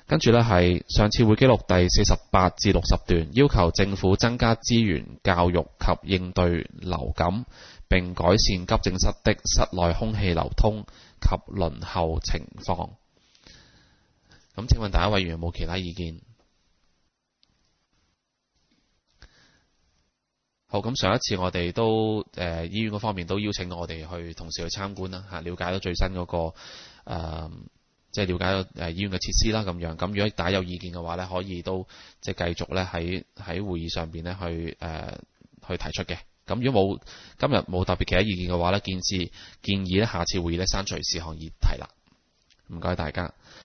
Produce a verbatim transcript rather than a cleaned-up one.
跟住呢係上次會記錄第四十八至六十段，要求政府增加資源教育及應對流感，並改善急症室的室內空氣流通及輪候情況。咁請問大家委員有冇其他意見？好，咁上一次我哋都誒、呃、醫院嗰方面都邀請我哋去同時去參觀啦，嚇了解到最新嗰、那個誒。呃即係了解到誒醫院嘅設施啦，咁樣咁如果大家有意見嘅話咧，可以都即係繼續咧喺喺會議上邊咧去誒、呃、去提出嘅。咁如果冇今日冇特別其他意見嘅話咧，建議建議咧下次會議咧刪除事項議題啦。唔該大家。